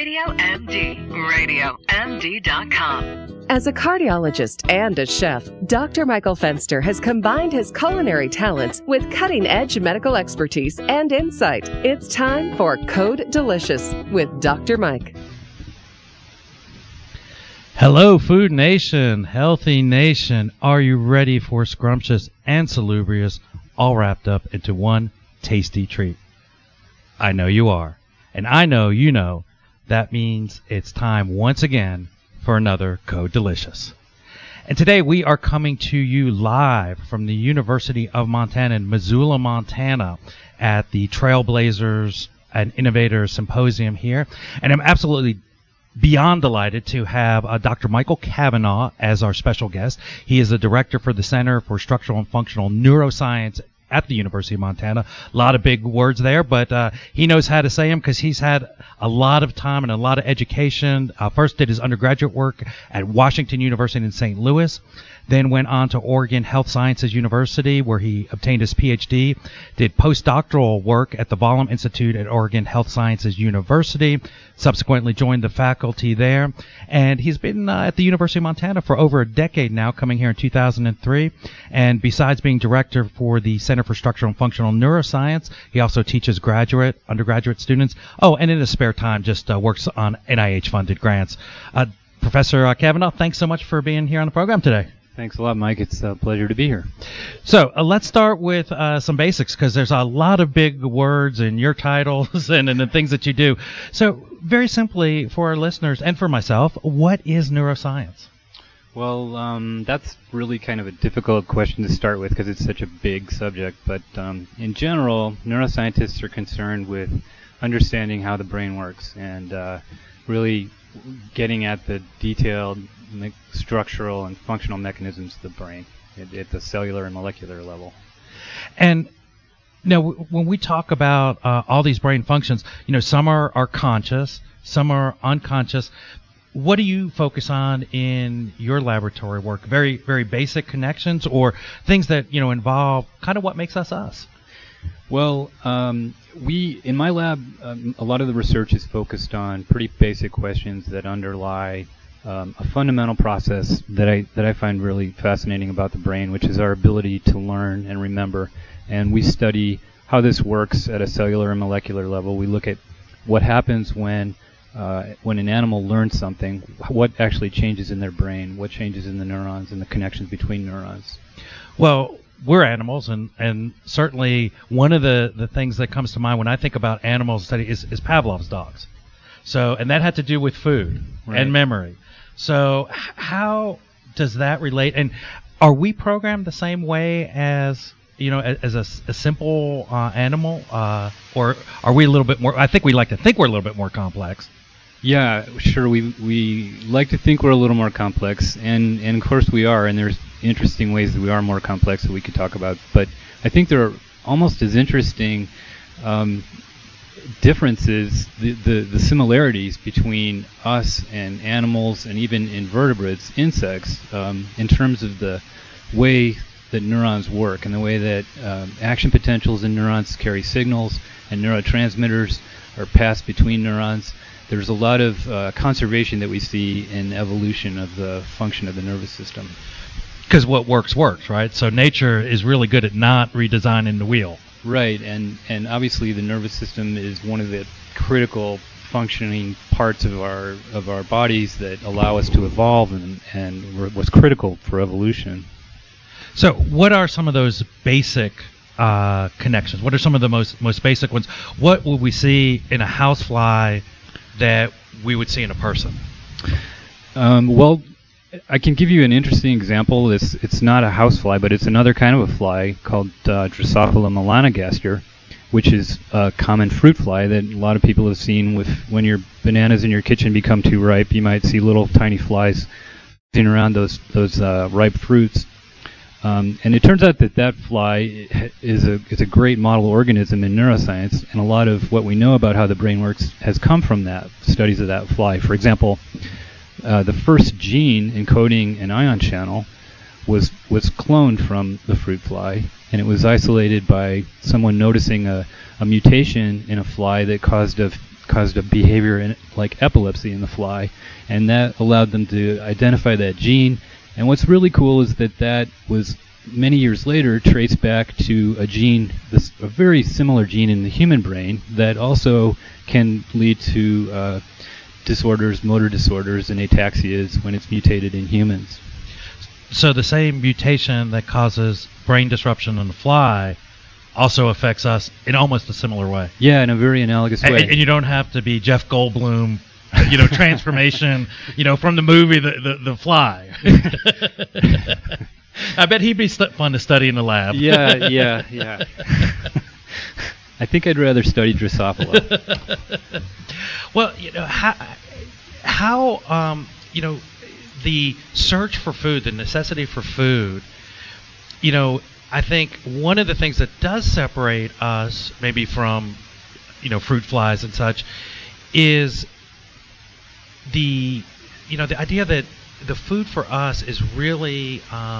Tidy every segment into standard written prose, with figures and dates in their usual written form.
Radio MD. RadioMD.com. As a cardiologist and a chef, Dr. Michael Fenster has combined his culinary talents with cutting-edge medical expertise and insight. It's time for Code Delicious with Dr. Mike. Hello, Food Nation, Healthy Nation. Are you ready for scrumptious and salubrious, all wrapped up into one tasty treat? I know you are, and I know you know. That means it's time once again for another Code Delicious. And today we are coming to you live from the University of Montana in Missoula, Montana, at the Trailblazers and Innovators Symposium here. And I'm absolutely beyond delighted to have Dr. Michael Cavanaugh as our special guest. He is the director for the Center for Structural and Functional Neuroscience at the University of Montana. A lot of big words there, but he knows how to say them because he's had a lot of time and a lot of education. First did his undergraduate work at Washington University in St. Louis, then went on to Oregon Health Sciences University where he obtained his PhD, did postdoctoral work at the Bollum Institute at Oregon Health Sciences University, subsequently joined the faculty there, and he's been at the University of Montana for over a decade now, coming here in 2003, and besides being director for the Center for Structural and Functional Neuroscience, he also teaches graduate, undergraduate students. Oh, and in his spare time just works on NIH-funded grants. Professor Cavanaugh, thanks so much for being here on the program today. Thanks a lot, Mike. It's a pleasure to be here. So let's start with some basics because there's a lot of big words in your titles and in the things that you do. So very simply for our listeners and for myself, what is neuroscience? Well, that's really kind of a difficult question to start with because it's such a big subject. But in general, neuroscientists are concerned with understanding how the brain works and really getting at the detailed structural and functional mechanisms of the brain at the cellular and molecular level. And now, when we talk about all these brain functions, you know, some are conscious, some are unconscious. What do you focus on in your laboratory work? Very, very basic connections, or things that involve kind of what makes us us? Well, in my lab, a lot of the research is focused on pretty basic questions that underlie a fundamental process that I find really fascinating about the brain, which is our ability to learn and remember. And we study how this works at a cellular and molecular level. We look at what happens when an animal learns something, what actually changes in their brain, what changes in the neurons and the connections between neurons. Well, we're animals, and certainly one of the things that comes to mind when I think about animal study is Pavlov's dogs. So, and that had to do with food and memory. So how does that relate? And are we programmed the same way as as a simple animal, or are we a little bit more? I think we like to think we're a little bit more complex. Yeah, sure. We like to think we're a little more complex, and of course we are. And there's interesting ways that we are more complex that we could talk about. But I think there are almost as interesting differences, the similarities between us and animals and even invertebrates, insects, in terms of the way that neurons work and the way that action potentials in neurons carry signals and neurotransmitters are passed between neurons. There's a lot of conservation that we see in evolution of the function of the nervous system. Because what works, right? So nature is really good at not redesigning the wheel. Right, and obviously the nervous system is one of the critical functioning parts of our bodies that allow us to evolve and was critical for evolution. So what are some of those basic connections? What are some of the most basic ones? What would we see in a housefly that we would see in a person? Well, I can give you an interesting example. It's not a housefly, but it's another kind of a fly called Drosophila melanogaster, which is a common fruit fly that a lot of people have seen. When your bananas in your kitchen become too ripe, you might see little tiny flies sitting around those ripe fruits. And it turns out that fly is a great model organism in neuroscience, and a lot of what we know about how the brain works has come from that studies of that fly. For example, the first gene encoding an ion channel was cloned from the fruit fly, and it was isolated by someone noticing a mutation in a fly that caused a caused a behavior like epilepsy in the fly, and that allowed them to identify that gene. And what's really cool is that was many years later traced back to a gene, a very similar gene in the human brain that also can lead to disorders, motor disorders, and ataxias when it's mutated in humans. So the same mutation that causes brain disruption in the fly also affects us in almost a similar way. Yeah, in a very analogous way. And you don't have to be Jeff Goldblum, transformation, from the movie The Fly. I bet he'd be fun to study in the lab. Yeah. I think I'd rather study Drosophila. Well, how the search for food, the necessity for food, I think one of the things that does separate us maybe from, fruit flies and such is the idea that the food for us is really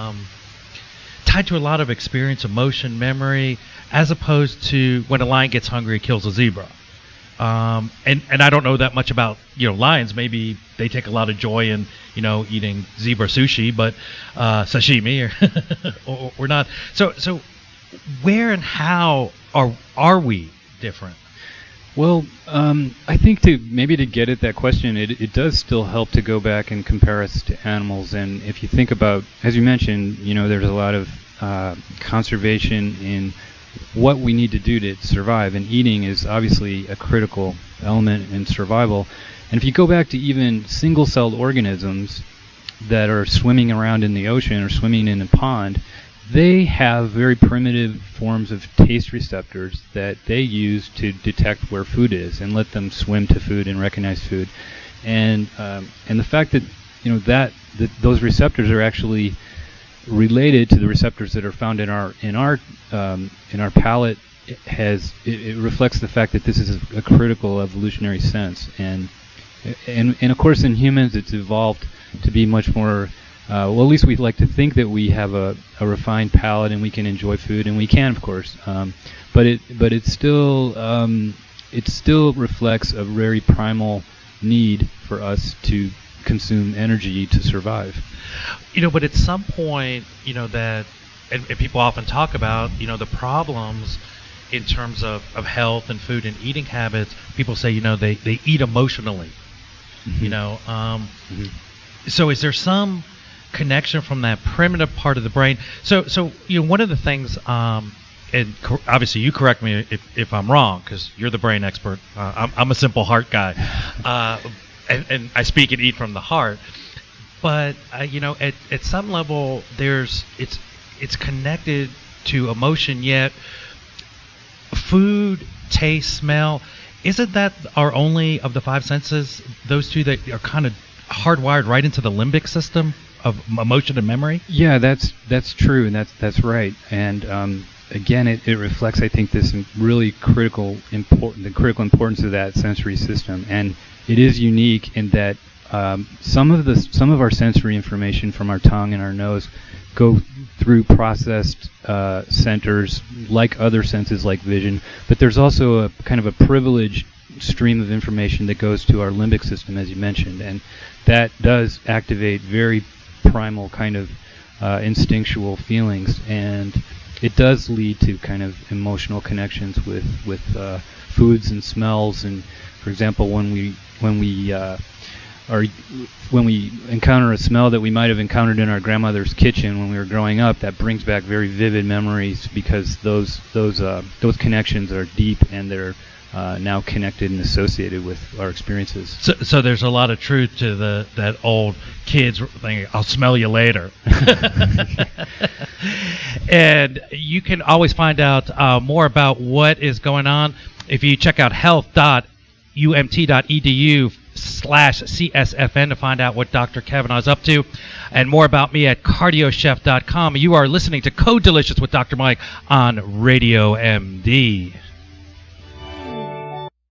tied to a lot of experience, emotion, memory, as opposed to when a lion gets hungry, it kills a zebra. And I don't know that much about lions. Maybe they take a lot of joy in eating zebra sushi, but sashimi or not. So where and how are we different? Well, I think to get at that question, it does still help to go back and compare us to animals. And if you think about, as you mentioned, there's a lot of conservation in what we need to do to survive, and eating is obviously a critical element in survival. And if you go back to even single-celled organisms that are swimming around in the ocean or swimming in a pond, they have very primitive forms of taste receptors that they use to detect where food is and let them swim to food and recognize food. And the fact that that those receptors are actually related to the receptors that are found in our palate, it reflects the fact that this is a critical evolutionary sense. And of course in humans it's evolved to be much more. At least we'd like to think that we have a refined palate and we can enjoy food, and we can, of course. But it still reflects a very primal need for us to consume energy to survive. But at some point, that and people often talk about, the problems in terms of health and food and eating habits. People say, they eat emotionally. Mm-hmm. So is there some connection from that primitive part of the brain? So one of the things, and obviously you correct me if I'm wrong, because you're the brain expert. I'm a simple heart guy, and I speak and eat from the heart. But at some level, it's connected to emotion. Yet food, taste, smell, isn't that our only of the five senses? Those two that are kind of hardwired right into the limbic system of emotion and memory? Yeah, that's true, and that's right. And again, it reflects, I think, this really critical importance of that sensory system. And it is unique in that some of our sensory information from our tongue and our nose go through processed centers like other senses, like vision. But there's also a kind of a privileged stream of information that goes to our limbic system, as you mentioned, and that does activate very primal kind of instinctual feelings, and it does lead to kind of emotional connections with foods and smells. And for example, when we encounter a smell that we might have encountered in our grandmother's kitchen when we were growing up, that brings back very vivid memories, because those connections are deep, and they're now connected and associated with our experiences. So there's a lot of truth to that old kids thing, I'll smell you later. And you can always find out more about what is going on if you check out health.umt.edu/CSFN to find out what Dr. Cavanaugh is up to, and more about me at cardiochef.com. You are listening to Code Delicious with Dr. Mike on Radio MD.